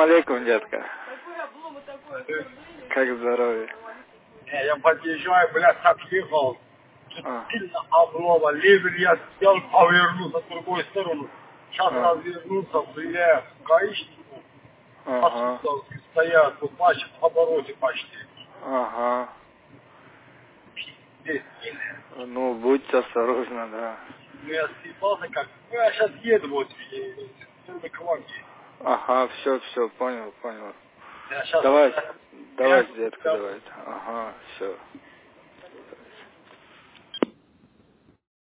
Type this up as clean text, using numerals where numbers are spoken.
алейкум, детка. Как здоровье? Я подъезжаю, блядь, так ехал. Сильно облома. Левер я сел, повернулся в другую сторону. Сейчас развернулся, блядь, гаишнику. Отсутствовал, стоят, тут бачит в обороте почти. Ага. Пиздец, Ну, будьте осторожны, да. ну я съебался как. Ну я сейчас еду вот, и к вам едет. Ага, все, понял. Я сейчас... Давай, Я... детка, давай. Ага, все.